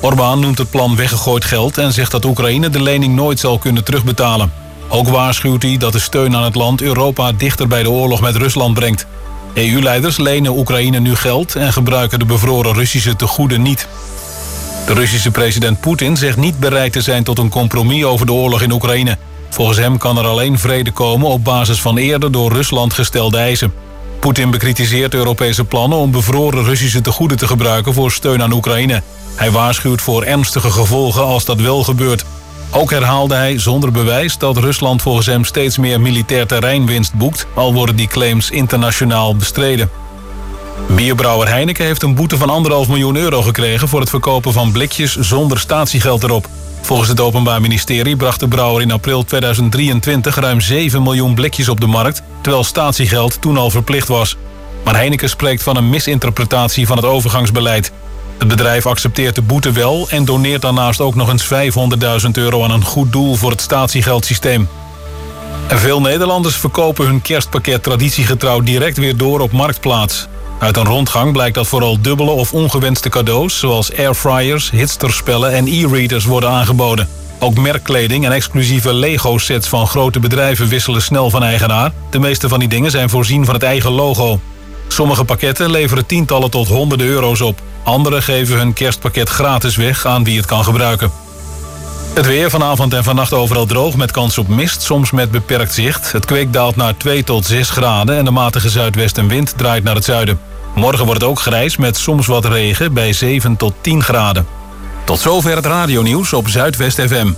Orbán noemt het plan weggegooid geld en zegt dat Oekraïne de lening nooit zal kunnen terugbetalen. Ook waarschuwt hij dat de steun aan het land Europa dichter bij de oorlog met Rusland brengt. EU-leiders lenen Oekraïne nu geld en gebruiken de bevroren Russische tegoeden niet. De Russische president Poetin zegt niet bereid te zijn tot een compromis over de oorlog in Oekraïne. Volgens hem kan er alleen vrede komen op basis van eerder door Rusland gestelde eisen. Poetin bekritiseert Europese plannen om bevroren Russische tegoeden te gebruiken voor steun aan Oekraïne. Hij waarschuwt voor ernstige gevolgen als dat wel gebeurt. Ook herhaalde hij zonder bewijs dat Rusland volgens hem steeds meer militair terreinwinst boekt, al worden die claims internationaal bestreden. Bierbrouwer Heineken heeft een boete van €1,5 miljoen gekregen voor het verkopen van blikjes zonder statiegeld erop. Volgens het Openbaar Ministerie bracht de brouwer in april 2023 ruim 7 miljoen blikjes op de markt, terwijl statiegeld toen al verplicht was. Maar Heineken spreekt van een misinterpretatie van het overgangsbeleid. Het bedrijf accepteert de boete wel en doneert daarnaast ook nog eens €500.000 aan een goed doel voor het statiegeldsysteem. En veel Nederlanders verkopen hun kerstpakket traditiegetrouw direct weer door op Marktplaats. Uit een rondgang blijkt dat vooral dubbele of ongewenste cadeaus, zoals airfryers, hitsterspellen en e-readers worden aangeboden. Ook merkkleding en exclusieve Lego-sets van grote bedrijven wisselen snel van eigenaar. De meeste van die dingen zijn voorzien van het eigen logo. Sommige pakketten leveren tientallen tot honderden euro's op. Anderen geven hun kerstpakket gratis weg aan wie het kan gebruiken. Het weer vanavond en vannacht overal droog met kans op mist, soms met beperkt zicht. Het kwik daalt naar 2 tot 6 graden en de matige zuidwestenwind draait naar het zuiden. Morgen wordt het ook grijs met soms wat regen bij 7 tot 10 graden. Tot zover het radionieuws op Zuidwest FM.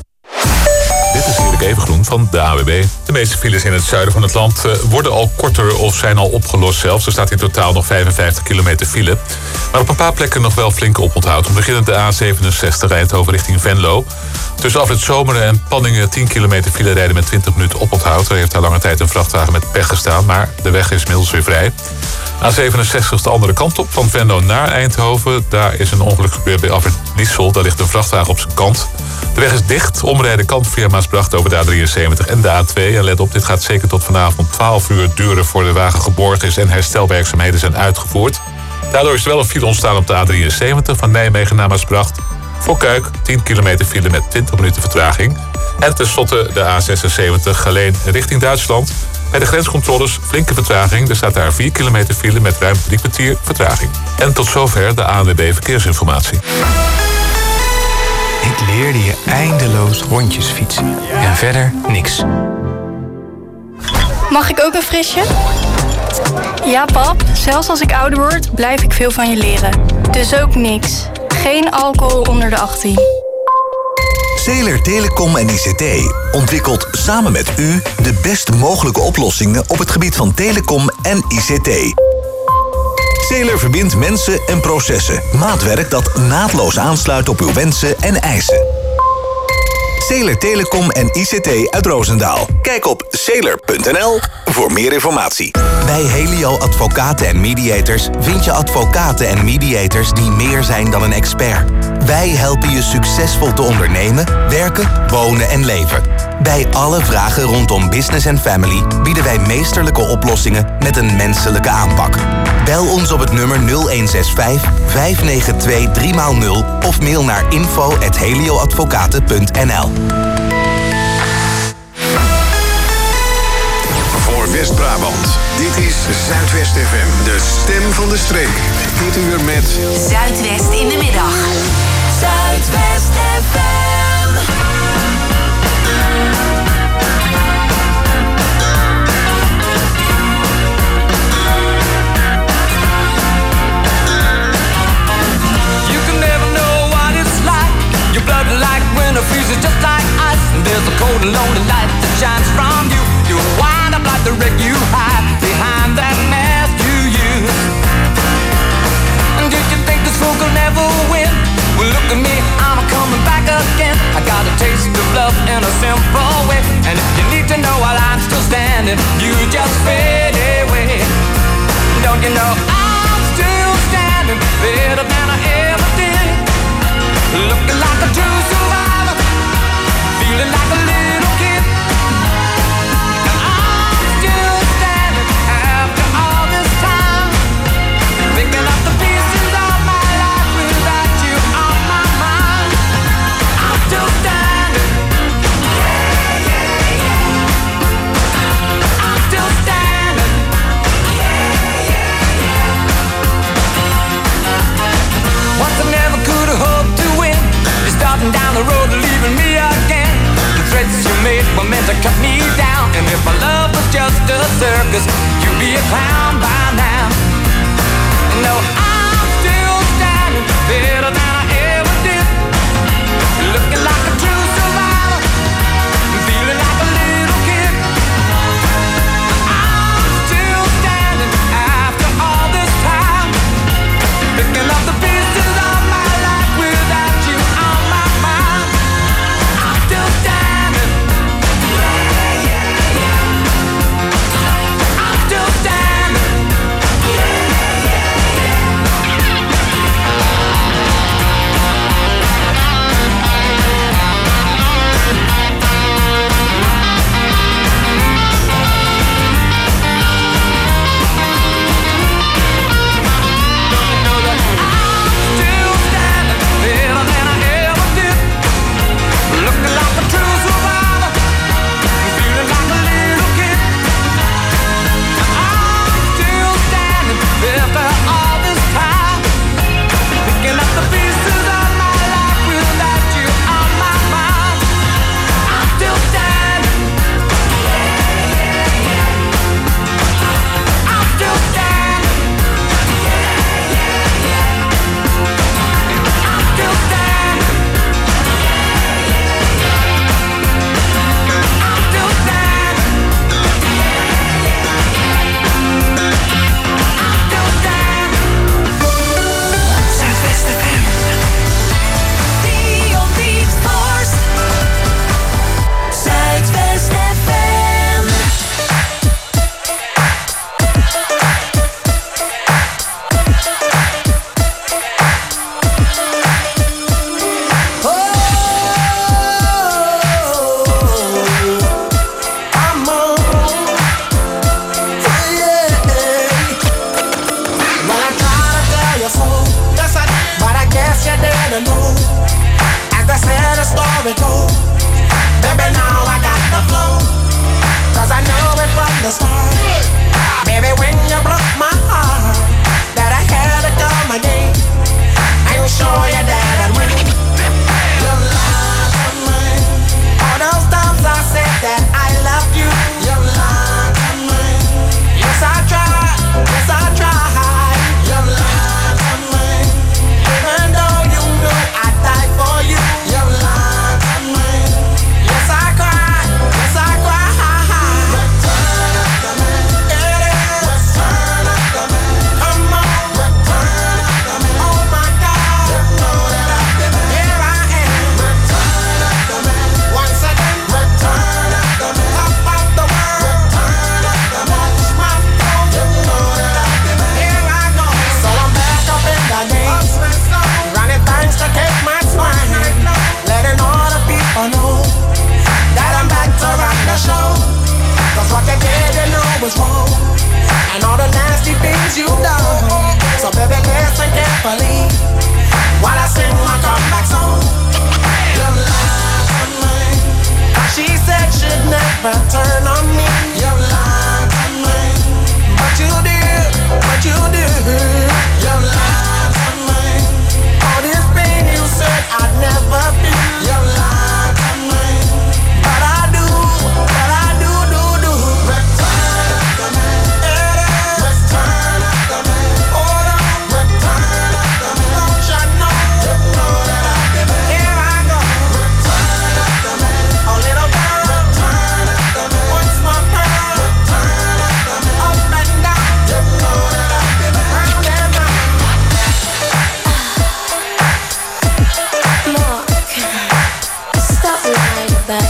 Dit is Erik Evengroen van de AWB. De meeste files in het zuiden van het land worden al korter of zijn al opgelost zelfs. Er staat in totaal nog 55 kilometer file. Maar op een paar plekken nog wel flink oponthoud. We beginnen de A67 Eindhoven richting Venlo. Tussen Afrit Zomeren en Panningen 10 kilometer file rijden met 20 minuten oponthoud. Er heeft daar lange tijd een vrachtwagen met pech gestaan, maar de weg is inmiddels weer vrij. A67 is de andere kant op, van Venlo naar Eindhoven. Daar is een ongeluk gebeurd bij Afrit Liesel. Daar ligt een vrachtwagen op zijn kant. De weg is dicht. Omrijden kan via Maasbracht over de A73 en de A2. En let op, dit gaat zeker tot vanavond 12 uur duren voor de wagen geborgen is en herstelwerkzaamheden zijn uitgevoerd. Daardoor is er wel een file ontstaan op de A73 van Nijmegen naar Maasbracht. Voor Kuik 10 kilometer file met 20 minuten vertraging. En tenslotte de A76 Geleen richting Duitsland. Bij de grenscontroles flinke vertraging. Er staat daar 4 kilometer file met ruim 3 kwartier vertraging. En tot zover de ANWB Verkeersinformatie. Ik leerde je eindeloos rondjes fietsen. En verder niks. Mag ik ook een frisje? Ja, pap. Zelfs als ik ouder word, blijf ik veel van je leren. Dus ook niks. Geen alcohol onder de 18. Zeler Telecom en ICT ontwikkelt samen met u de best mogelijke oplossingen op het gebied van telecom en ICT. Zeler verbindt mensen en processen. Maatwerk dat naadloos aansluit op uw wensen en eisen. Zeler Telecom en ICT uit Roosendaal. Kijk op zeler.nl voor meer informatie. Bij Helio Advocaten en Mediators vind je advocaten en mediators die meer zijn dan een expert. Wij helpen je succesvol te ondernemen, werken, wonen en leven. Bij alle vragen rondom business en family bieden wij meesterlijke oplossingen met een menselijke aanpak. Bel ons op het nummer 0165 592 3x0 of mail naar info@helioadvocaten.nl. Voor West-Brabant, dit is Zuidwest FM, de stem van de streek. Dit uur met Zuidwest in de middag. Zuidwest FM. You can never know what it's like. Your blood like winter freezes just like ice. And there's a cold and lonely light that shines from you. You wind up like the wreck you hide behind that mask you use. And did you think this fool could never win? Well, look at me, I'm coming back again. I got a taste of love in a simple way. And if you need to know while I'm still standing, you just fade away. Don't you know I'm still standing better than I ever did? Looking like a true survivor, feeling like a little kid. And I'm still standing after all this time, picking up the pieces of my life without you on my mind.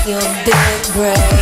your big break.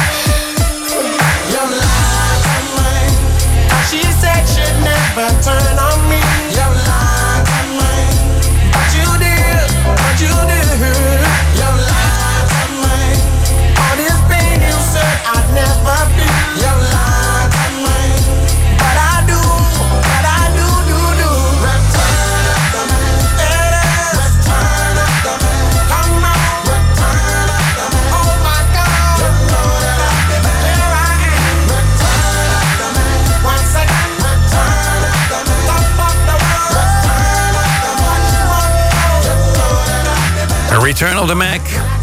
Your lies on mine. She said she'd never turn on me. Your lies on mine. But you did, but you did. Your lies on mine. All this pain you said I'd never feel. Your lies on mine. But I do, do. Return of the man. Return of the man. Come on. Return of the man. Oh my God. You know that I've been man. Here I am. Return of the man. Once again. Return of the man. Top of the world. Return of the man. You know that I've been man. A Return of the Mac.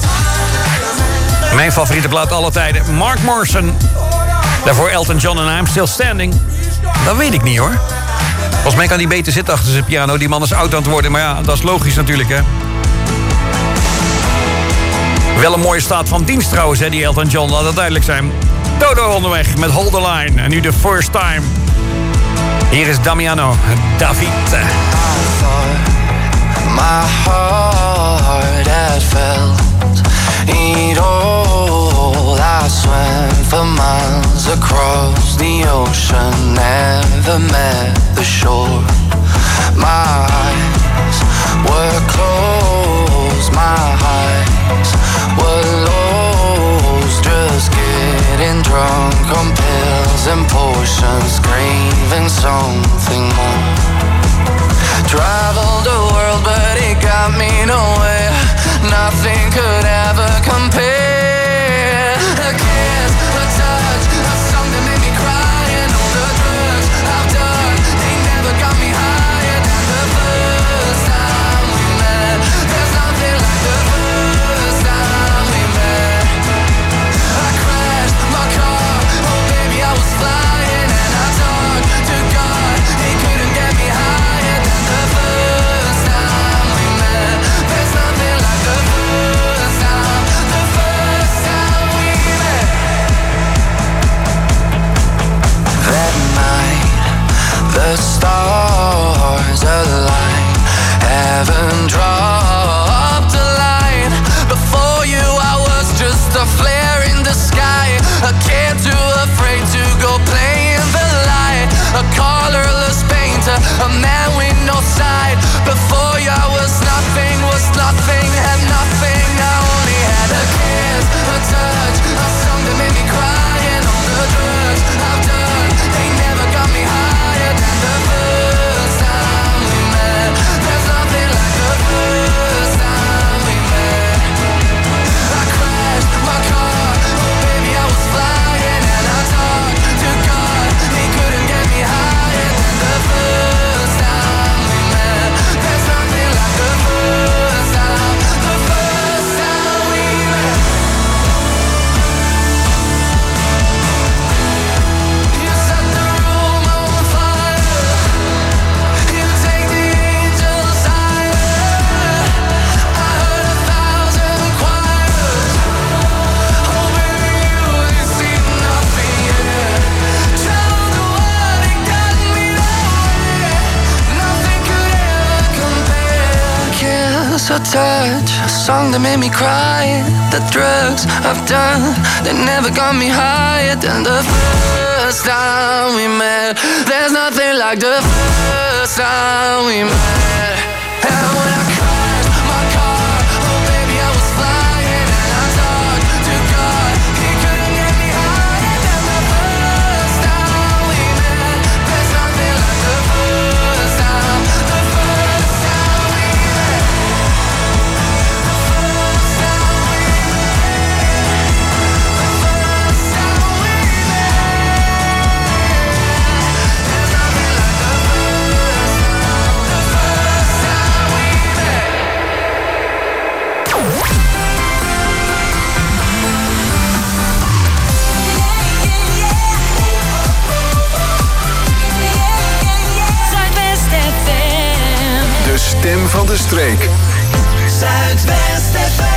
Mijn favoriete plaat alle tijden. Mark Morrison. Daarvoor Elton John en I'm Still Standing. Dat weet ik niet hoor. Volgens mij kan hij beter zitten achter zijn piano. Die man is oud aan het worden. Maar ja, dat is logisch natuurlijk hè. Wel een mooie staat van dienst trouwens hè, die Elton John. Laat dat duidelijk zijn. Dodo onderweg met Hold the Line. En nu de First Time. Hier is Damiano David. My heart had felt it all. I swam for miles across the ocean, never met the shore. My eyes were closed, my eyes were lost, just getting drunk on pills and potions, craving something more. Traveled the world, but it got me nowhere. Nothing could ever compare. A kiss, a touch, a song that made me cry, and all the drugs I've done, they never got me higher than the first time we met. There's nothing like the first time we met. I crashed my car, oh baby I was flying, and I talked to God, he couldn't get me higher than the first time we met. There's nothing like the first time we met. That night, the stars aligned, heaven dropped a line. Before you I was just a flare in the sky, a kid too afraid to go play in the light, a colorless painter, a man with no side. Before you I was nothing, had nothing. I only had a kiss, a touch, a song that made me cry, and all the drugs I've done, they never got me higher than the first time we met. There's nothing like the first time we met. I crashed my car, oh baby I was flying, and I talked to God, he couldn't get me higher than the first time we met. There's nothing like the first time we met. You set the room on fire, you take the angels higher. I heard 1,000 choirs, oh baby you see nothing yet. Traveled the world and got me nowhere, nothing could ever compare. Kiss, a touch, a song that made me cry, the drugs I've done, they never got me higher than the first time we met. There's nothing like the first time we met. And when I crashed my car, oh baby I was flying, and I talked to God, he couldn't get me higher than the first time we met. There's nothing like the first time we met. The first time we met. The first time we stem van de streek. Zuidwest FM.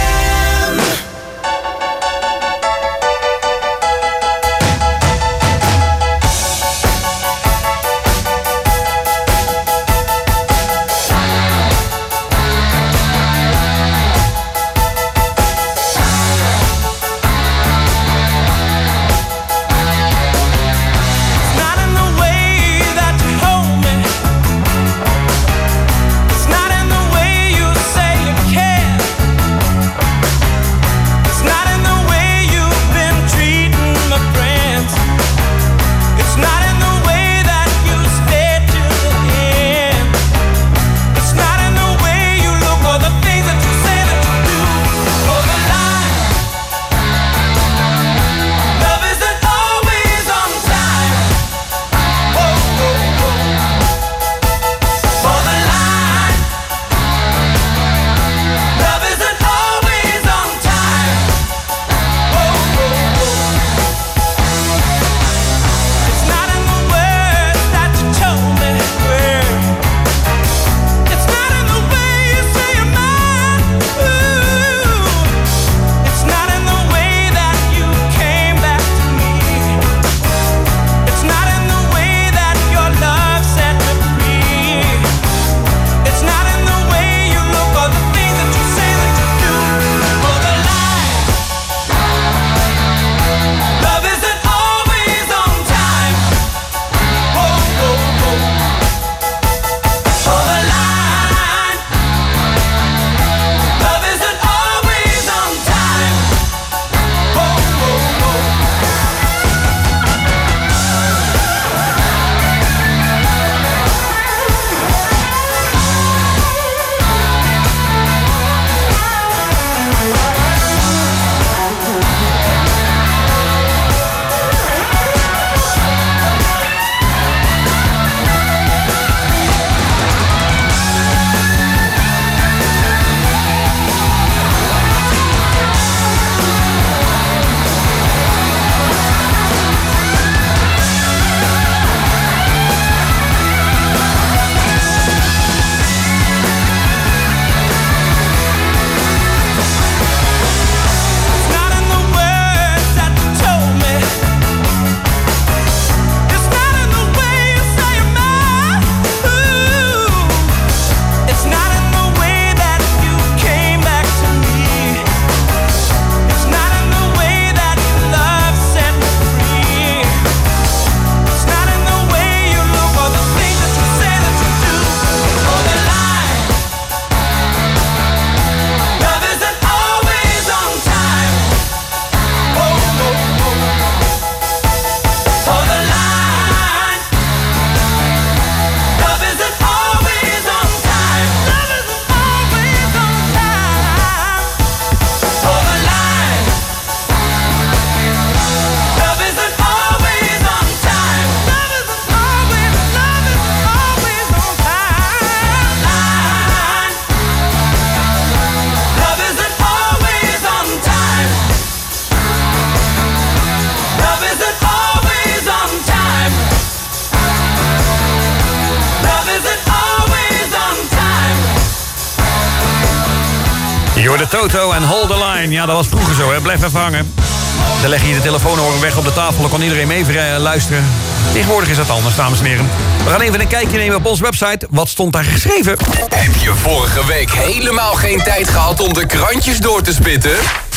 Je hoorde Toto en Hold the Line. Ja, dat was vroeger zo, hè. Blijf even hangen. Dan leg je de telefoon weg op de tafel. Dan kon iedereen mee luisteren. Tegenwoordig is dat anders, dames en heren. We gaan even een kijkje nemen op onze website. Wat stond daar geschreven? Heb je vorige week helemaal geen tijd gehad om de krantjes door te spitten?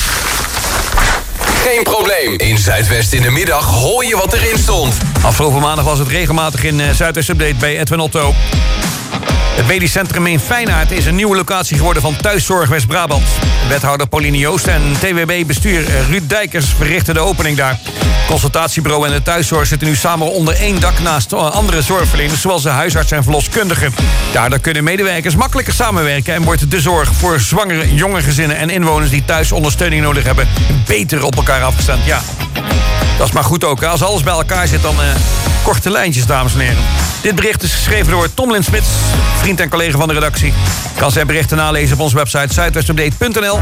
Geen probleem. In Zuidwest in de middag hoor je wat erin stond. Afgelopen maandag was het regelmatig in Zuidwest Update bij Edwin Otto. Het medisch centrum in Feyenaard is een nieuwe locatie geworden van Thuiszorg West-Brabant. Wethouder Pauline Joost en TWB-bestuur Ruud Dijkers verrichten de opening daar. Het consultatiebureau en de thuiszorg zitten nu samen onder één dak naast andere zorgverleners, zoals de huisarts en verloskundigen. Daardoor kunnen medewerkers makkelijker samenwerken en wordt de zorg voor zwangere, jonge gezinnen en inwoners die thuis ondersteuning nodig hebben beter op elkaar afgestemd. Ja, dat is maar goed ook. Als alles bij elkaar zit, dan korte lijntjes, dames en heren. Dit bericht is geschreven door Tom Lin-Smits, vriend en collega van de redactie. Kan zijn berichten nalezen op onze website zuidwestupdate.nl.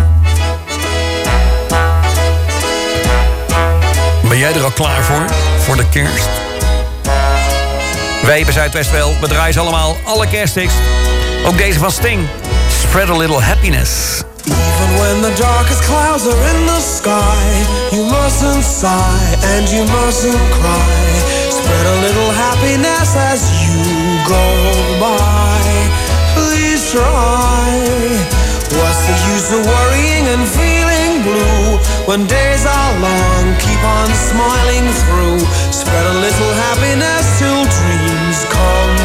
Ben jij er al klaar voor de kerst? Wij bij Zuidwest wel. We draaien ze allemaal, alle kersthits. Ook deze van Sting. Spread a little happiness. Even when the darkest clouds are in the sky, you mustn't sigh and you mustn't cry. Spread a little happiness as you go by. Please try. What's the use of worrying and feeling blue when days are long? Keep on smiling through. Spread a little happiness till dreams come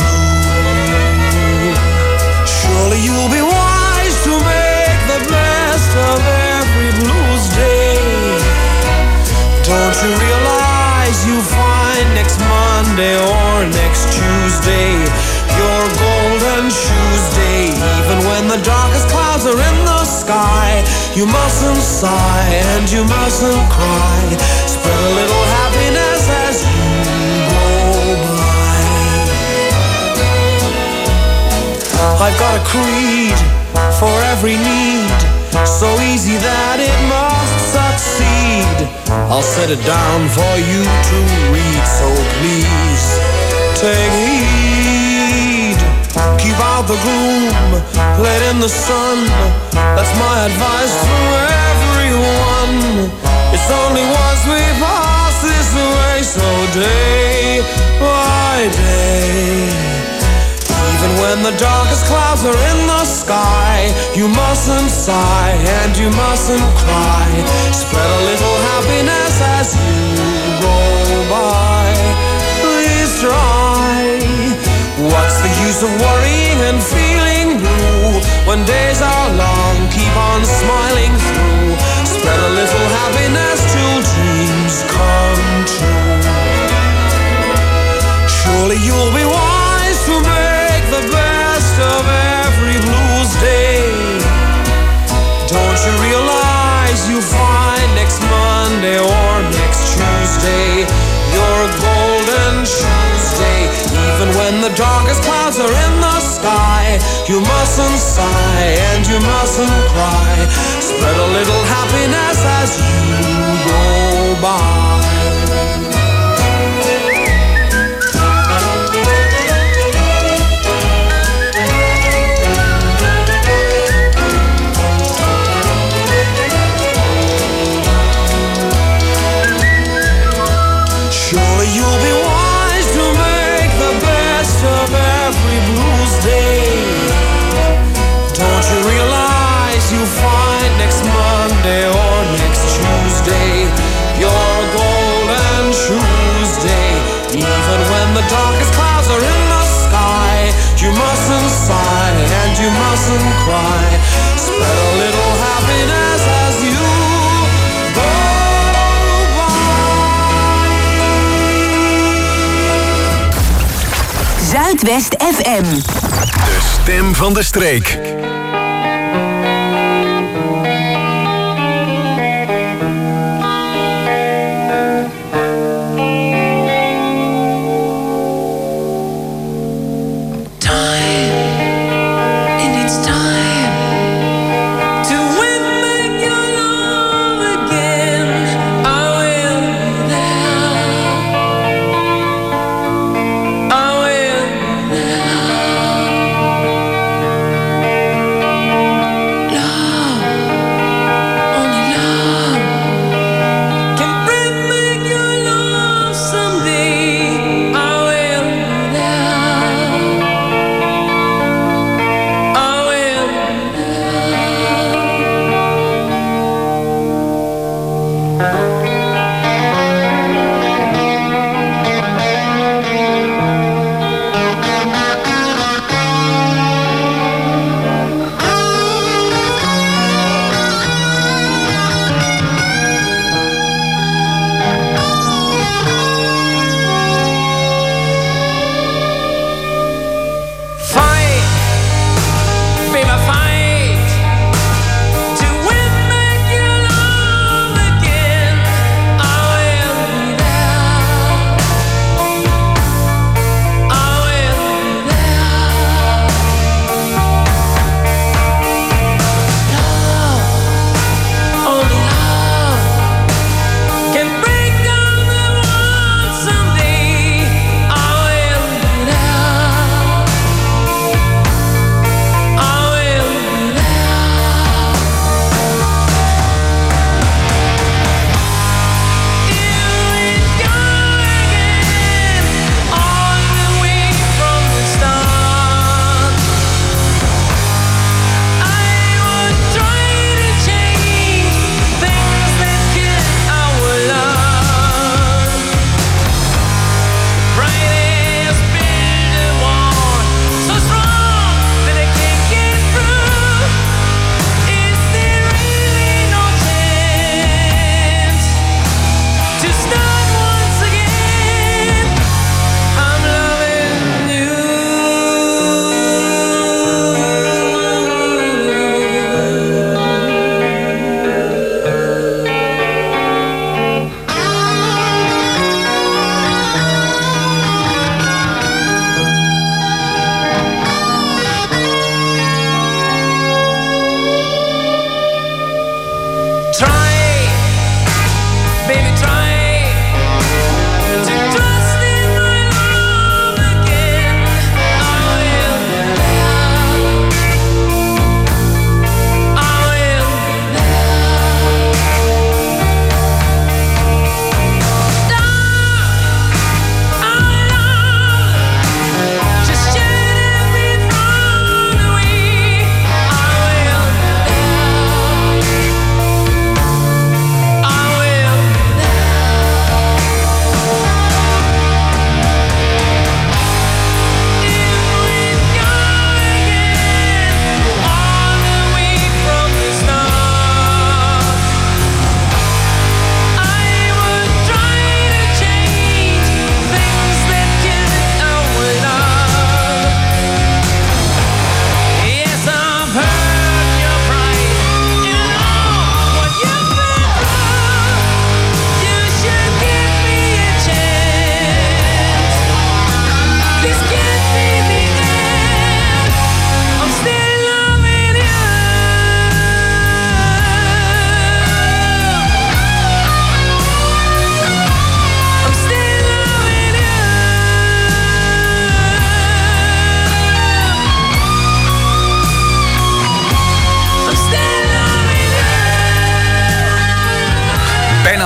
true. Surely you'll be wise to make the best of every blues day. Don't you realize you find next Monday or next Tuesday your golden shoes day? Even when the darkest clouds are in the sky, you mustn't sigh and you mustn't cry. Spread a little happiness as you go by. I've got a creed for every need, so easy that it must succeed. I'll set it down for you to read, so please take heed. Keep out the gloom, let in the sun. That's my advice to everyone. It's only once we pass this way, so day by day. Even when the darkest clouds are in the sky, you mustn't sigh and you mustn't cry. Spread a little happiness as you go by. Please try. What's the use of worrying and feeling blue when days are long? Keep on smiling through. Spread a little happiness till dreams come true. Surely you'll be wise to make the best of every blues day. Don't you realize you find next Monday or next Tuesday your golden shoes day? Even when the darkest clouds are in the sky, you mustn't sigh and you mustn't cry. Spread a little happiness as you go by. You'll be wise to make the best of every blues day. Don't you realize you find next Monday or next Tuesday your golden shoes day? Even when the darkest clouds are in the sky, you mustn't sigh and you mustn't cry. Spread a little happiness as you go. Zuidwest FM. De stem van de streek.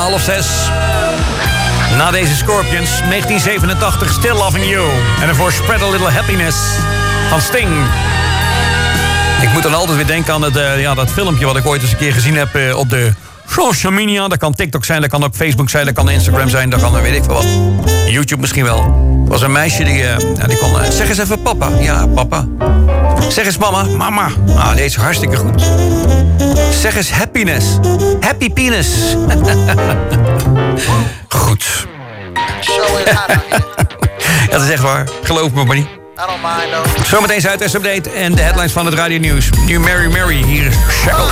5:30. Na deze Scorpions, 1987, Still Loving You. En daarvoor Spread a Little Happiness van Sting. Ik moet dan altijd weer denken aan dat filmpje wat ik ooit eens een keer gezien heb op de social media. Dat kan TikTok zijn, dat kan ook Facebook zijn, dat kan Instagram zijn, dat kan weet ik veel wat. YouTube misschien wel. Er was een meisje die kon... zeg eens even papa. Ja, papa. Zeg eens mama. Mama. Ah, deze is hartstikke goed. Zeg eens happiness. Happy penis. Goed. Ja, dat is echt waar. Geloof me maar niet. Zometeen Zuidwest Update en de headlines van het Radio Nieuws. Nu Mary Mary, hier is Shackles.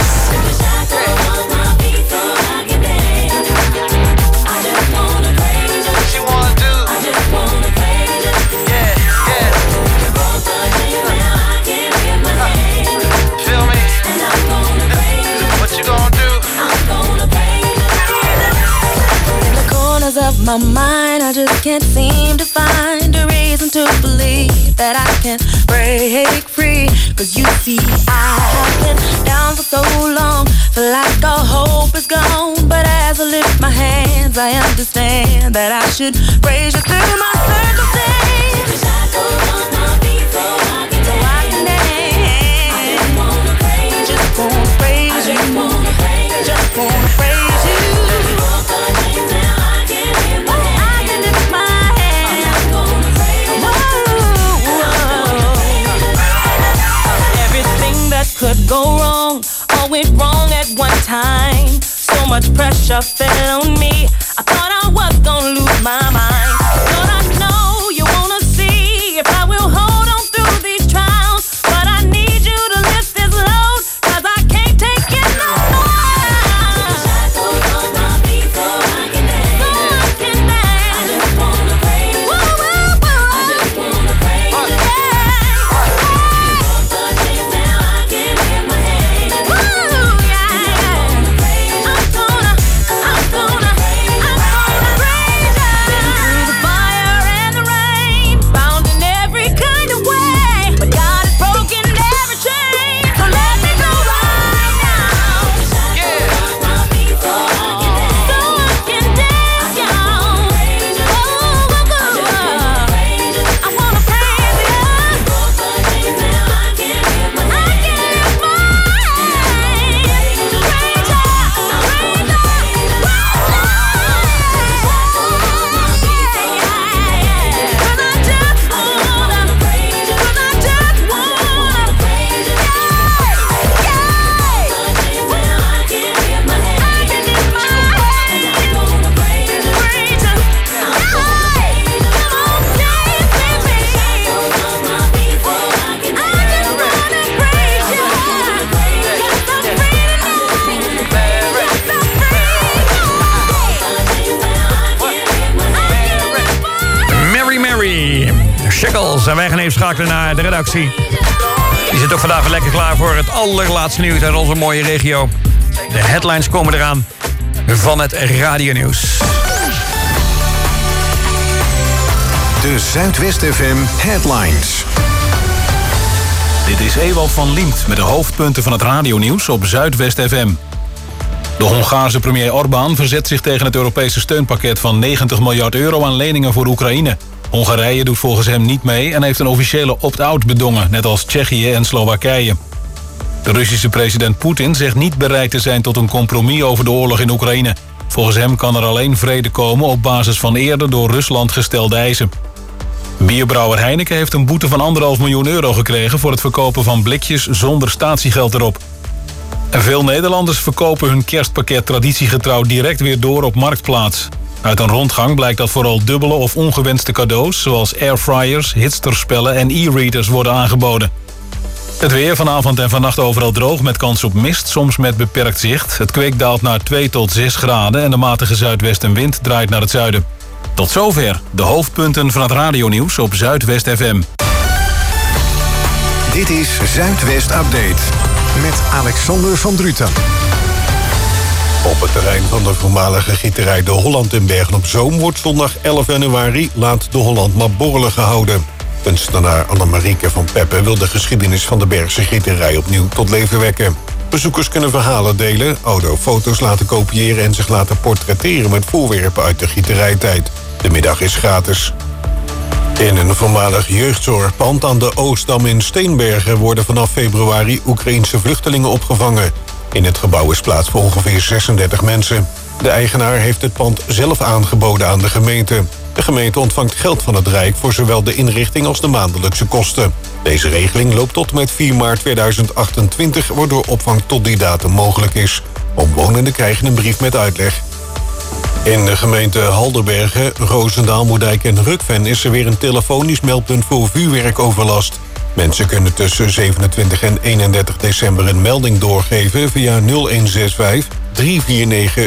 Of my mind, I just can't seem to find a reason to believe that I can break free. Cause you see, I have been down for so long, feel like all hope is gone. But as I lift my hands, I understand that I should praise you through my circumstance. Wish I could on my feet so I can dance. I just wanna praise you. Just wanna praise you. Just wanna praise you. Could go wrong, all went wrong at one time. So much pressure fell on me. I thought I was gonna lose my mind. Thought I know you wanna see if I will hold on through these trials. But I need you to lift this load, cause I can't take it no more. The shackles on my feet so I can dance. So I can dance. I just wanna praise you. I just wanna praise you. En wij gaan even schakelen naar de redactie. Die zit ook vandaag weer lekker klaar voor het allerlaatste nieuws uit onze mooie regio. De headlines komen eraan van het radionieuws. De Zuidwest FM headlines. Dit is Ewald van Liemt met de hoofdpunten van het radionieuws op Zuidwest FM. De Hongaarse premier Orbán verzet zich tegen het Europese steunpakket van 90 miljard euro aan leningen voor Oekraïne. Hongarije doet volgens hem niet mee en heeft een officiële opt-out bedongen, net als Tsjechië en Slowakije. De Russische president Poetin zegt niet bereid te zijn tot een compromis over de oorlog in Oekraïne. Volgens hem kan er alleen vrede komen op basis van eerder door Rusland gestelde eisen. Bierbrouwer Heineken heeft een boete van 1,5 miljoen euro gekregen voor het verkopen van blikjes zonder statiegeld erop. En veel Nederlanders verkopen hun kerstpakket traditiegetrouw direct weer door op Marktplaats. Uit een rondgang blijkt dat vooral dubbele of ongewenste cadeaus, zoals airfryers, hitsterspellen en e-readers worden aangeboden. Het weer vanavond en vannacht overal droog met kans op mist, soms met beperkt zicht. Het kwik daalt naar 2 tot 6 graden en de matige zuidwestenwind draait naar het zuiden. Tot zover de hoofdpunten van het radionieuws op Zuidwest FM. Dit is Zuidwest Update met Alexander van Druten. Op het terrein van de voormalige gieterij De Holland in Bergen-op-Zoom wordt zondag 11 januari Laat de Holland maar borrelen gehouden. Kunstenaar Annemarieke van Peppe wil de geschiedenis van de Bergse gieterij opnieuw tot leven wekken. Bezoekers kunnen verhalen delen, oude foto's laten kopiëren en zich laten portretteren met voorwerpen uit de gieterijtijd. De middag is gratis. In een voormalig jeugdzorgpand aan de Oostdam in Steenbergen worden vanaf februari Oekraïense vluchtelingen opgevangen. In het gebouw is plaats voor ongeveer 36 mensen. De eigenaar heeft het pand zelf aangeboden aan de gemeente. De gemeente ontvangt geld van het Rijk voor zowel de inrichting als de maandelijkse kosten. Deze regeling loopt tot en met 4 maart 2028, waardoor opvang tot die datum mogelijk is. Omwonenden krijgen een brief met uitleg. In de gemeente Halderbergen, Roosendaal, Moerdijk en Rukven is er weer een telefonisch meldpunt voor vuurwerkoverlast. Mensen kunnen tussen 27 en 31 december een melding doorgeven via 0165 349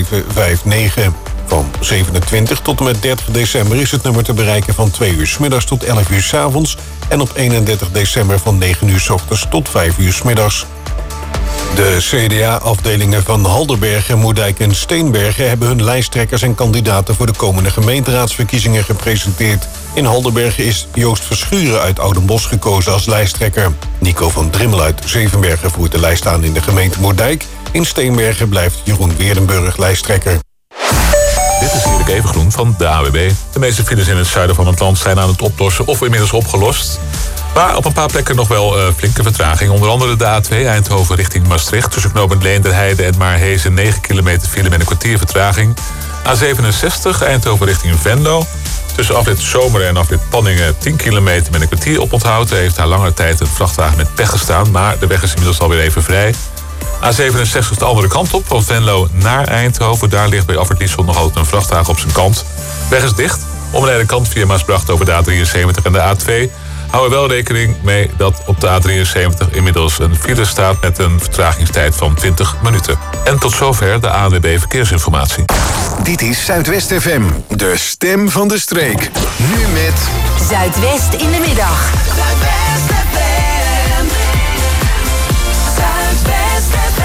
759. Van 27 tot en met 30 december is het nummer te bereiken van 2 uur 's middags tot 11 uur 's avonds... en op 31 december van 9 uur 's ochtends tot 5 uur 's middags. De CDA-afdelingen van Halderbergen, Moerdijk en Steenbergen hebben hun lijsttrekkers en kandidaten voor de komende gemeenteraadsverkiezingen gepresenteerd. In Halderbergen is Joost Verschuren uit Oudenbosch gekozen als lijsttrekker. Nico van Drimmel uit Zevenbergen voert de lijst aan in de gemeente Moerdijk. In Steenbergen blijft Jeroen Weerdenburg lijsttrekker. Dit is Erik Evengroen van de AWB. De meeste files in het zuiden van het land zijn aan het oplossen of inmiddels opgelost. Maar op een paar plekken nog wel flinke vertraging. Onder andere de A2 Eindhoven richting Maastricht. Tussen knooppunt Leenderheide en Maarhezen 9 kilometer file met een kwartier vertraging. A67 Eindhoven richting Venlo. Tussen afrit Zomeren en afrit Panningen 10 kilometer met een kwartier oponthoud. Er heeft daar lange tijd een vrachtwagen met pech gestaan, maar de weg is inmiddels alweer even vrij. A67 de andere kant op, van Venlo naar Eindhoven. Daar ligt bij afrit Liesel nog altijd een vrachtwagen op zijn kant. Weg is dicht. Omrijden kant via Maasbracht over de A73 en de A2. Hou er wel rekening mee dat op de A73 inmiddels een file staat met een vertragingstijd van 20 minuten. En tot zover de ANWB Verkeersinformatie. Dit is Zuidwest FM, de stem van de streek. Nu met Zuidwest in de middag. Zuidwest FM. Zuidwest FM.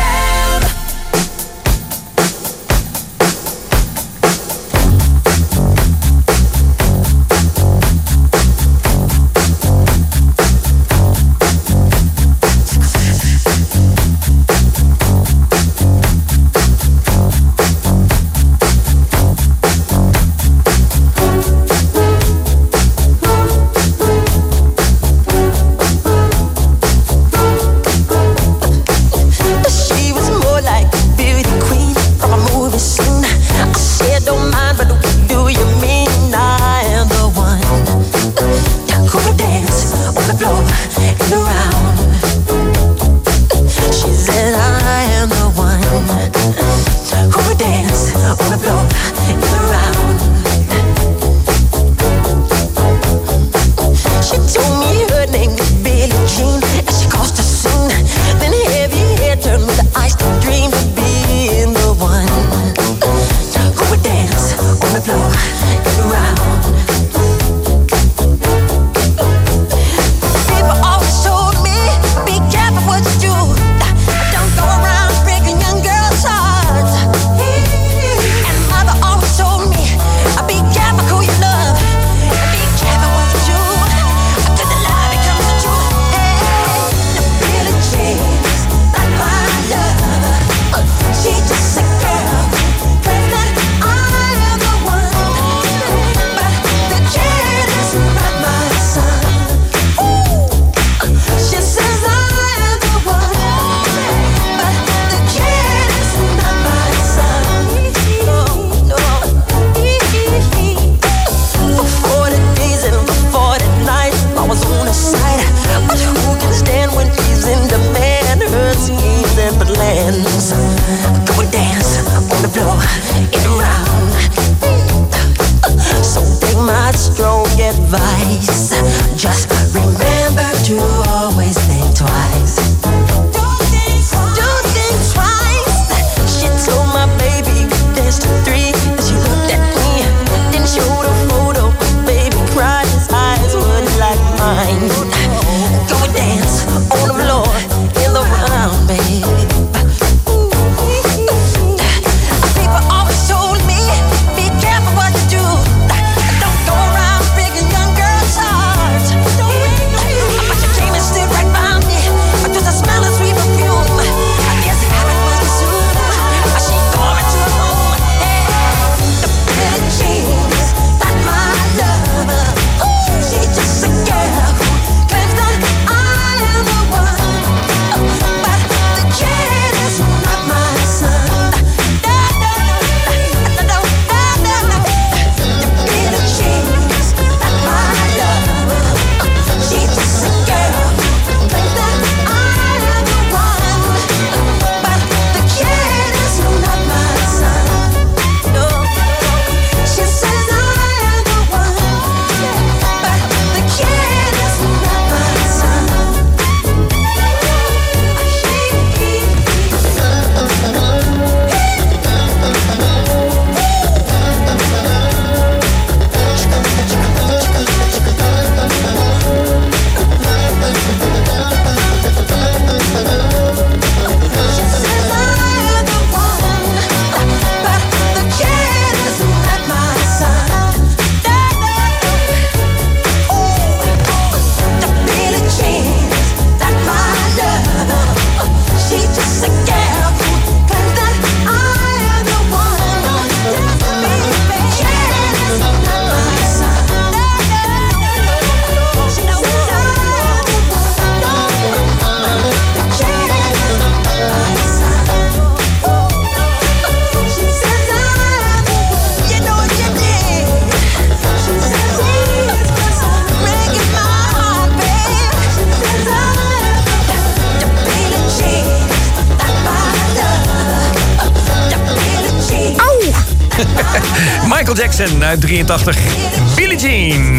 Michael Jackson uit 83. Billie Jean.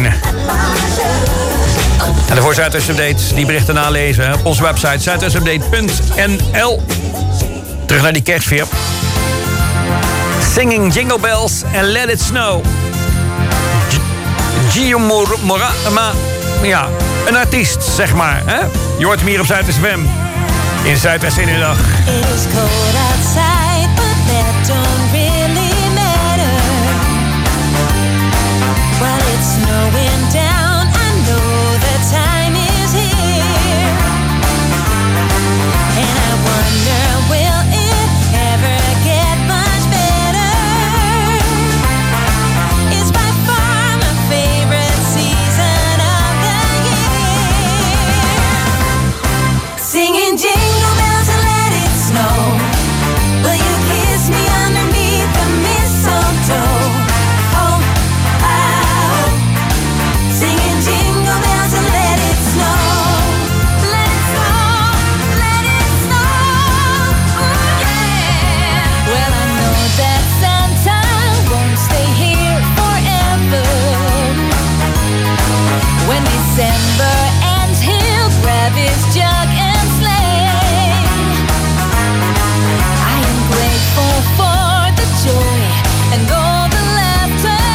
En de voor Zuidwest Update, die berichten nalezen op onze website zuidwestupdate.nl. Terug naar die kerstsfeer. Singing Jingle Bells and Let It Snow. Gio Mora, ja, een artiest, zeg maar. Hè? Je hoort hem hier op Zuidwest FM. In Zuidwest in de dag. It is cold outside, but that don't really matter. While it's snowing down, I know the time is here. And I wonder, will it ever get much better? It's by far my favorite season of the year. Singing jingle bells and let it snow. Will you kiss me underneath the mistletoe? Oh, oh. Singing jingle bells and let it snow. Let it snow, let it snow. Ooh, yeah. Well, I know that Santa won't stay here forever. When December ends, he'll grab his jug and sleigh. I am grateful for the joy and all the laughter.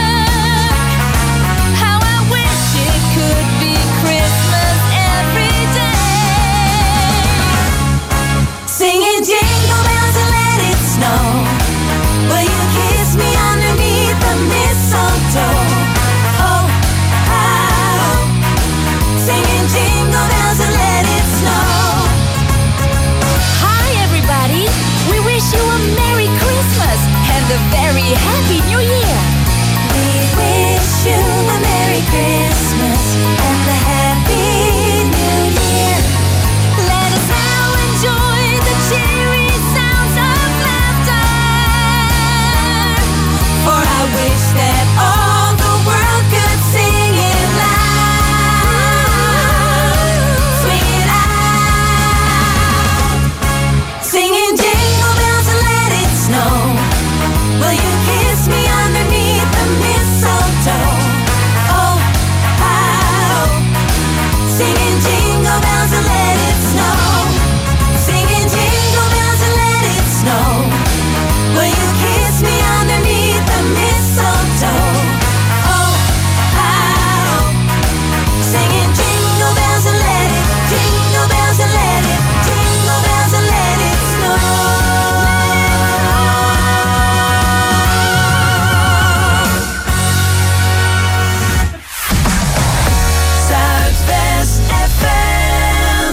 How I wish it could be Christmas every day. Singing jingle bells and let it snow. Will you kiss me underneath the mistletoe? Oh, oh. Singing jingle bells and let it snow. Hi everybody, we wish you a Merry Christmas and a very Happy New Year. We wish you a Merry Christmas and a Happy New Year. Let us now enjoy the cheery sounds of laughter. For I wish that all the world could sing it loud. Swing it out. Singing jingle bells and let it snow. Will you kiss me underneath the mistletoe? Oh, oh. Singing jingle bells and let it snow. Singing jingle bells and let it snow. Will you kiss me underneath the mistletoe? Oh, oh. Singing jingle bells and let it, jingle bells and let it, jingle bells and let it snow. Zuidwest FM.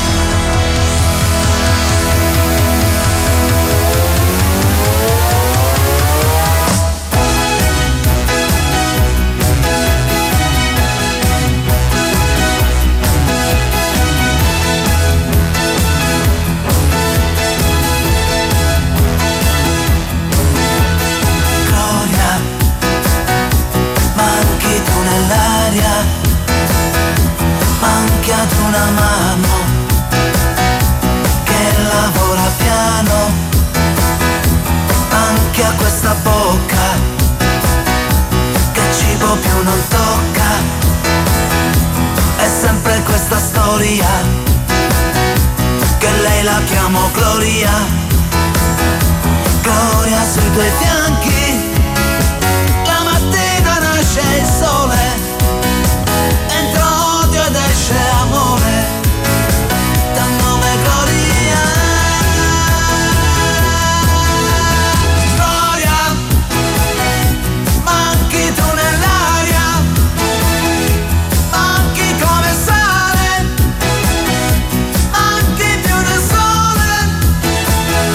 Gloria, manchi tu nell'aria, manchi ad una mano che lavora piano, anche a questa bocca che cibo più non tocca. È sempre questa storia che lei la chiamo Gloria. Gloria sui tuoi fianchi, la mattina nasce il sole, entra odio ed esce amore, dal nome Gloria. Gloria, manchi tu nell'aria, manchi come sale, manchi più del sole,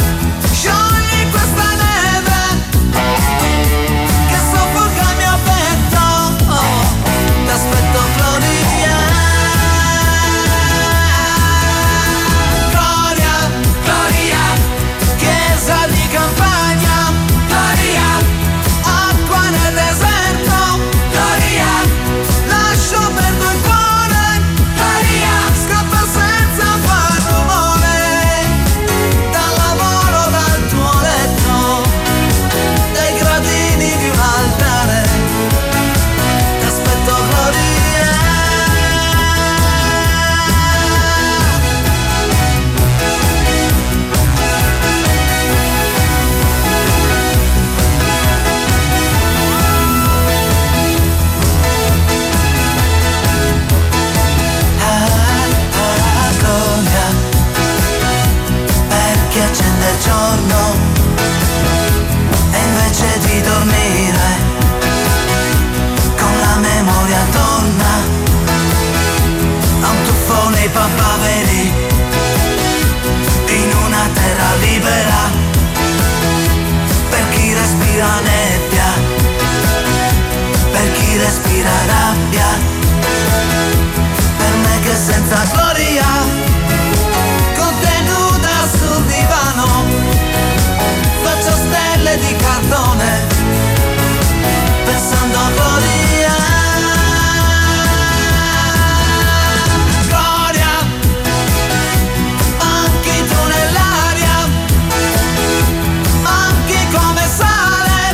giorno e invece di dormire con la memoria torna a un tuffo nei papaveri in una terra libera per chi respira nebbia, per chi respira rabbia, per me che senza gloria contenuta sul divano faccio stelle di cartone pensando a gloria. Gloria, manchi tu nell'aria, manchi come sale,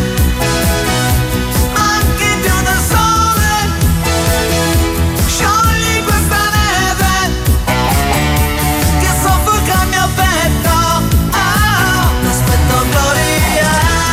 manchi più del sole, sciogli questa neve che soffoca il mio petto. Aspetto gloria,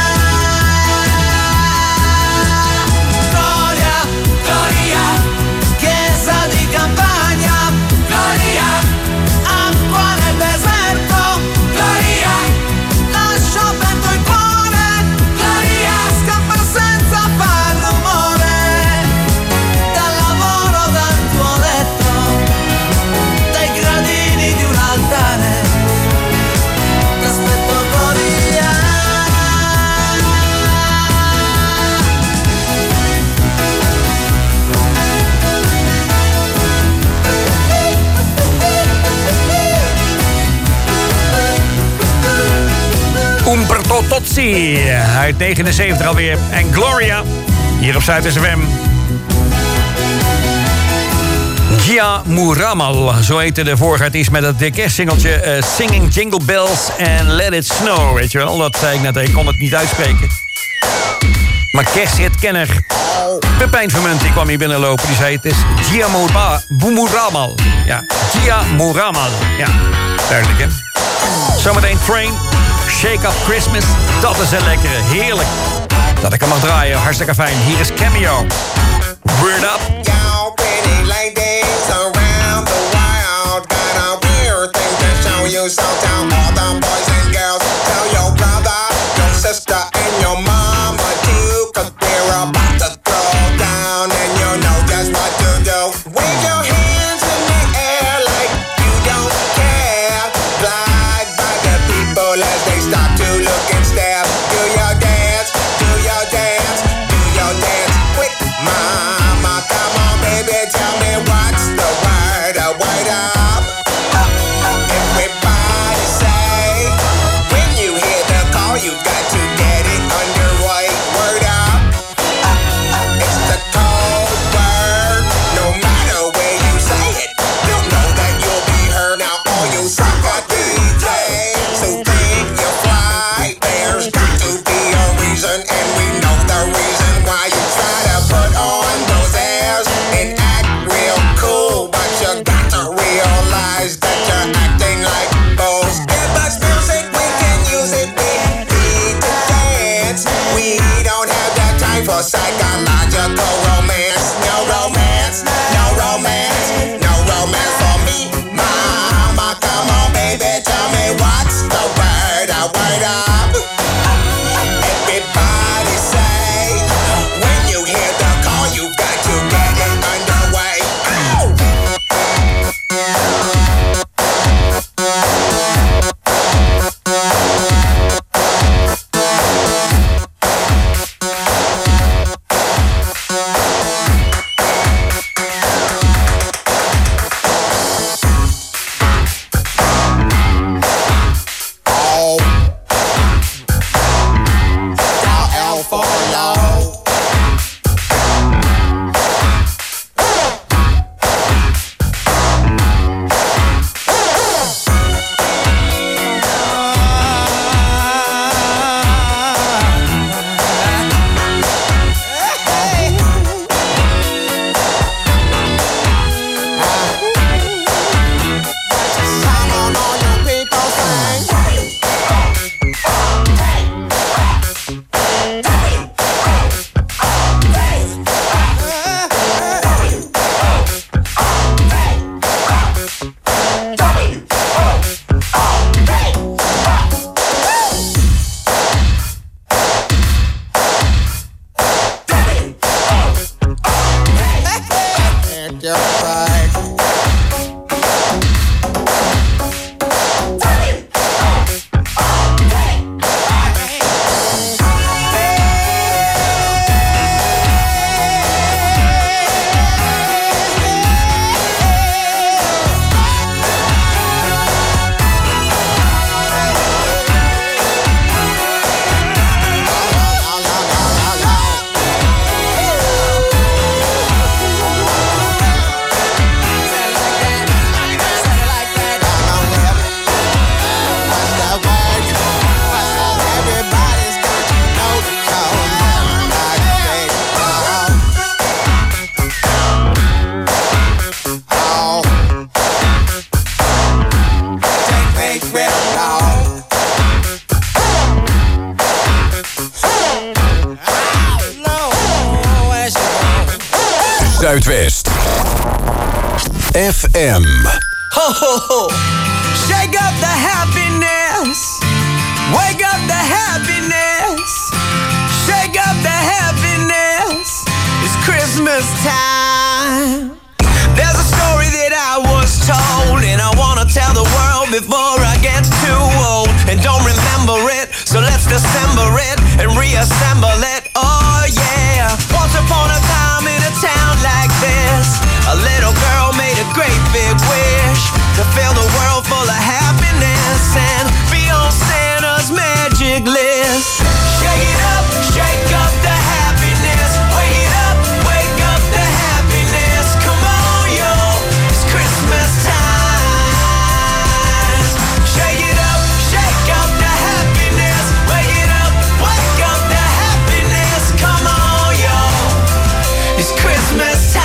gloria, gloria, chiesa di campagna, gloria, acqua nel deserto, gloria, lascio aperto il cuore, gloria, scappa senza far rumore, dal lavoro, dal tuo letto, dai gradini di un altare, t'aspetto gloria. Umberto Tozzi uit 79 alweer. En Gloria, hier op Zuid FM. Gia Muramal, zo heette de vorige artiest met het kerstsingeltje Singing Jingle Bells and Let It Snow. Weet je wel, dat zei ik net, ik kon het niet uitspreken. Maar kersthitkenner Pepijn Vermunt, die kwam hier binnenlopen. Die zei, het is Gia Muramal. Ja, Gia Muramal. Ja, duidelijk hè. Zometeen Train, Shake Up Christmas. Dat is een lekkere, heerlijk. Dat ik hem mag draaien, hartstikke fijn. Hier is Cameo. Word up. Y'all pretty ladies around the world got a weird thing to show you. So tell all the boys and girls, tell your brother, your sister, and your mama too, 'cause we're about to throw down, and you know just what to do. Wave your hands in the air like you don't care. Glide by the people as they stop to look and stare. Do your dance, do your dance, do your dance with mama. Come on, baby, tell me what's the word, word up. Everybody say, when you hear the call, you got to get it underway. Word up. It's the cold word. No matter where you say it, you know that you'll be heard. Now all you sucker DJs who think you're fly, there's got to be a reason, and we know the reason why you try to put on those airs and act real cool, but you got to realize that you're acting like fools. Give us music, we can use it. We need to dance. We don't have that time for psychological romance. No romance, no romance, no romance for me, mama. Come on, baby, tell me what's the word, word up. Everybody say, when you hear the call, you got to get it underway. Zuidwest. FM. Ho, ho, ho. Shake up the happiness. Wake up the happiness. Shake up the happiness. It's Christmas time. There's a story that I was told, and I wanna tell the world before I get too old. And don't remember it, so let's dissemble it and reassemble it. Oh yeah. Once upon a time in a town like this, a little girl made a great big wish to fill the world full of happiness and be on Santa's magic list. Shake up the happiness. Wake up the happiness. Come on, yo, it's Christmas time. Shake up the happiness. Wake up the happiness. Come on, yo, it's Christmas time.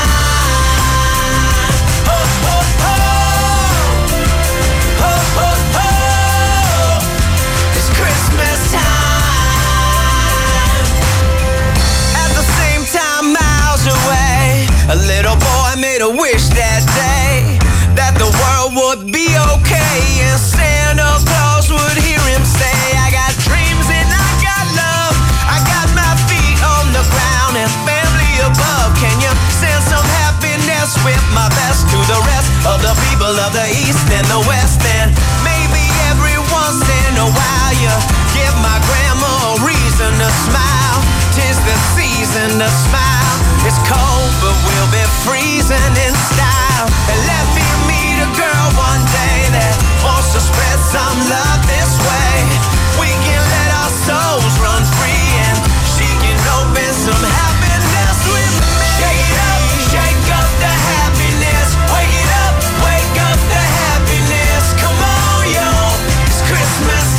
A little boy made a wish that day that the world would be okay and Santa Claus would hear him say, I got dreams and I got love, I got my feet on the ground and family above. Can you send some happiness with my best to the rest of the people of the East and the West? And maybe every once in a while you give my grandma a reason to smile. 'Tis the season to smile. It's cold, but we'll be freezing in style. And let me meet a girl one day that wants to spread some love this way. We can let our souls run free and she can open some happiness with me. Shake up the happiness. Wake up the happiness. Come on, yo, it's Christmas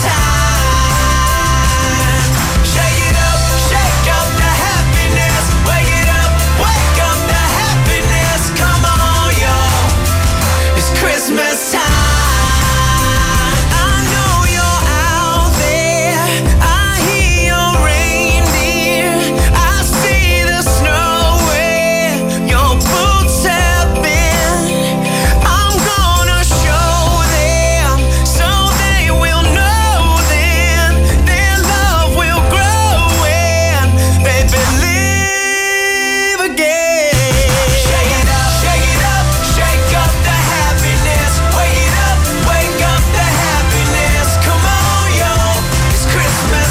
time. Shake up the happiness. Wake up the happiness. Come on, yo, it's Christmas time. I know you're out there. I hear your reindeer. I see the snow where your boots have been. I'm gonna show them so they will know then their love will grow when they believe again. Shake up the happiness. Wake up the happiness. Come on, yo, it's Christmas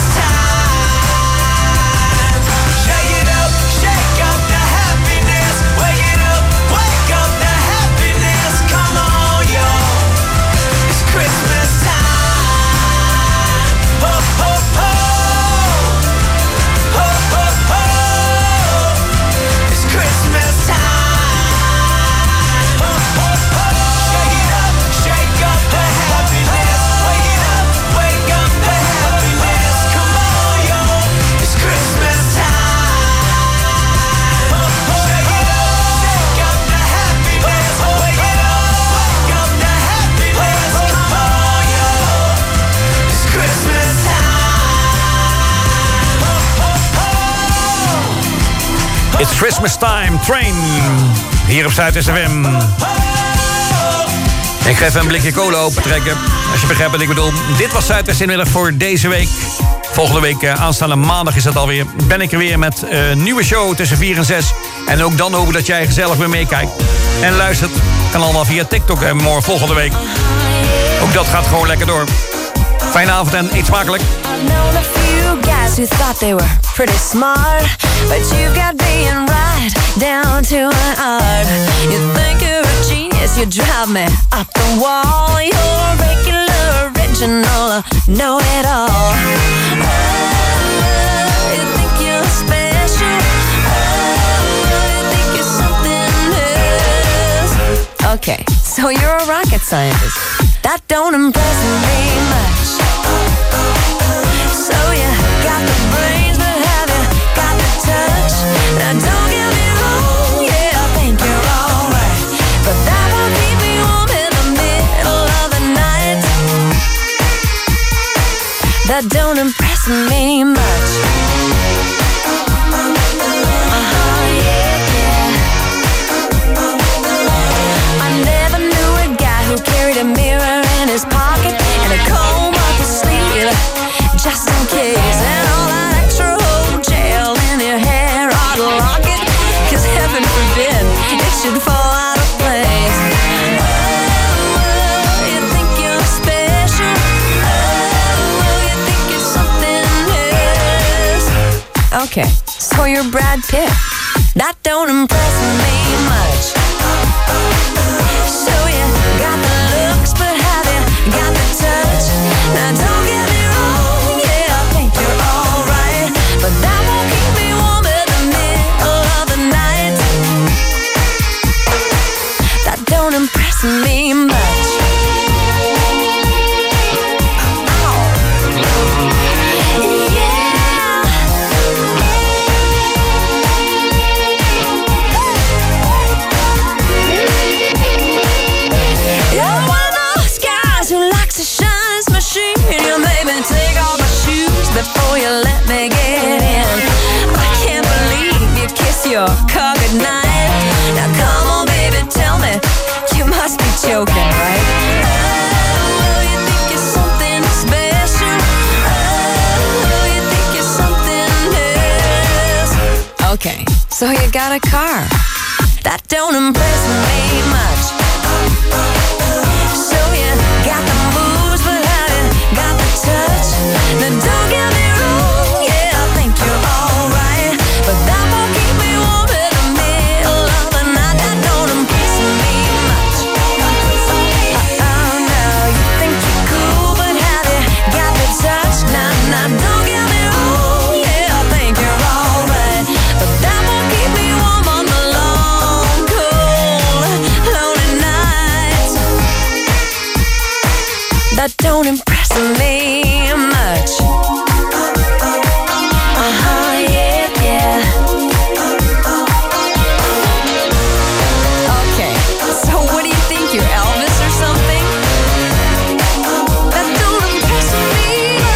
time. Shake up the happiness. Wake up the happiness. Come on, yo, it's Christmas time. Ho, ho, ho. Ho, ho, ho. It's Christmas time. Ho, ho, ho. Shake up the happiness. Wake up the happiness. Come on, yo, it's Christmas time. Ho, ho, ho. Shake up the happiness. Wake up the happiness. Come on, yo, it's Christmas time. Ho, ho, ho. It's Christmas time, Train. Hier op Zuidwest FM. Ik ga even een blikje cola opentrekken. Als je begrijpt wat ik bedoel. Dit was Zuidwest Inmiddag voor deze week. Volgende week, aanstaande maandag is dat alweer. Ben ik er weer met een nieuwe show tussen 4 en 6. En ook dan hoop ik dat jij gezellig weer meekijkt. En luistert. Kan allemaal via TikTok en morgen volgende week. Ook dat gaat gewoon lekker door. Fijne avond en eet smakelijk. I've known a few guys who thought they were pretty smart, but you've got being right down to an art. You think you're a genius, you drive me up the wall. You're a regular, original, know-it-all. You think you're special. You think you're something else. Okay, so you're a rocket scientist. That don't impress me much. So you got the brains, but have you got the touch? Now don't get me wrong, yeah, I think you're alright, but that won't keep me warm in the middle of the night. That don't impress me much. Yeah. a comb up your sleeve, just in case. And all that extra old gel in your hair ought to lock it, 'cause heaven forbid it should fall out of place. Oh, you think you're special? Oh, you think you're something else? Okay, so you're Brad Pitt. That don't impress me much. So you got the looks, but have you got the touch? Now don't get me wrong, yeah, I think you're alright, but that won't keep me warm in the middle of the night. That don't impress me much. Before you let me get in, I can't believe you kiss your car goodnight. Now come on, baby, tell me, you must be joking, right? Oh, you think you're something special? Oh, you think you're something else? Okay, so you got a car. That don't impress me much. So you got the moves, but have you got the touch? Now don't get me wrong, yeah, I think you're alright, but that won't keep me warm in the middle of the night. That don't impress me much. Oh no, you think you're cool, but have you got the touch? Now don't get me wrong, yeah, I think you're alright, but that won't keep me warm on the long, cold, lonely nights. That don't impress me much. Yeah, yeah. Okay, so what do you think, you're Elvis or something? That don't impress me.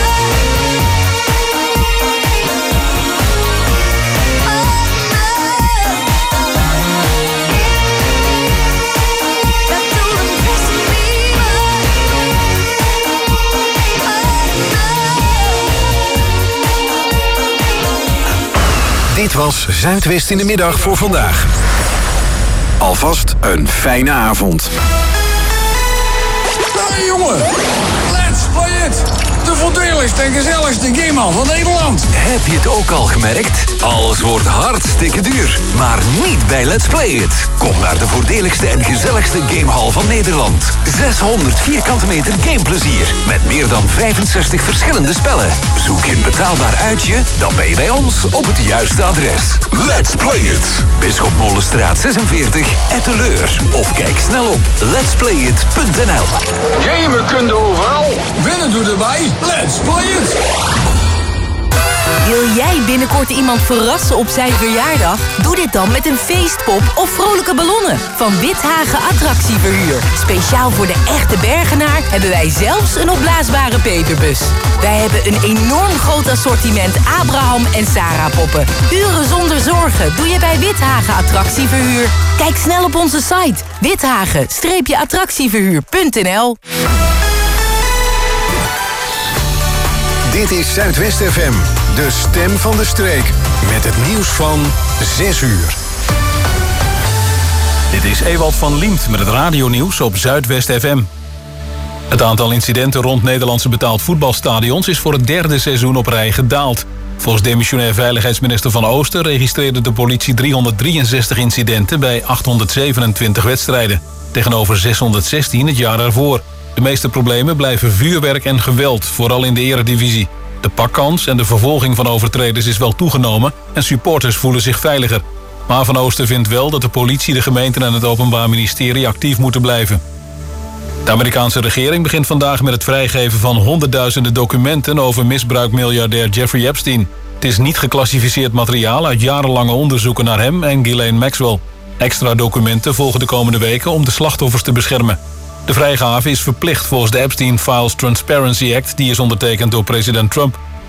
That don't impress me. Dit was Zuidwest in de middag voor vandaag. Alvast een fijne avond. Hey jongen, let's play it! De voordeligste en gezelligste gamehal van Nederland. Heb je het ook al gemerkt? Alles wordt hartstikke duur. Maar niet bij Let's Play It. Kom naar de voordeligste en gezelligste gamehal van Nederland. 600 vierkante meter gameplezier. Met meer dan 65 verschillende spellen. Zoek je een betaalbaar uitje? Dan ben je bij ons op het juiste adres. Let's Play It. Bisschopmolenstraat 46, Etteleur. Of kijk snel op letsplayit.nl. Gamen kun je overal. Winnen doe erbij. Let's Play It. Wil jij binnenkort iemand verrassen op zijn verjaardag? Doe dit dan met een feestpop of vrolijke ballonnen van Withagen Attractieverhuur. Speciaal voor de echte Bergenaar hebben wij zelfs een opblaasbare peperbus. Wij hebben een enorm groot assortiment Abraham en Sarah poppen. Uren zonder zorgen doe je bij Withagen Attractieverhuur. Kijk snel op onze site withagen-attractieverhuur.nl. Dit is Zuidwest FM, de stem van de streek. Met het nieuws van 6 uur. Dit is Ewald van Liemt met het radionieuws op Zuidwest FM. Het aantal incidenten rond Nederlandse betaald voetbalstadions is voor het derde seizoen op rij gedaald. Volgens demissionair veiligheidsminister Van Ooster registreerde de politie 363 incidenten bij 827 wedstrijden. Tegenover 616 het jaar ervoor. De meeste problemen blijven vuurwerk en geweld, vooral in de eredivisie. De pakkans en de vervolging van overtreders is wel toegenomen en supporters voelen zich veiliger. Maar Van Ooster vindt wel dat de politie, de gemeenten en het Openbaar Ministerie actief moeten blijven. De Amerikaanse regering begint vandaag met het vrijgeven van honderdduizenden documenten over misbruikmiljardair Jeffrey Epstein. Het is niet geclassificeerd materiaal uit jarenlange onderzoeken naar hem en Ghislaine Maxwell. Extra documenten volgen de komende weken om de slachtoffers te beschermen. De vrijgave is verplicht volgens de Epstein Files Transparency Act, die is ondertekend door president Trump.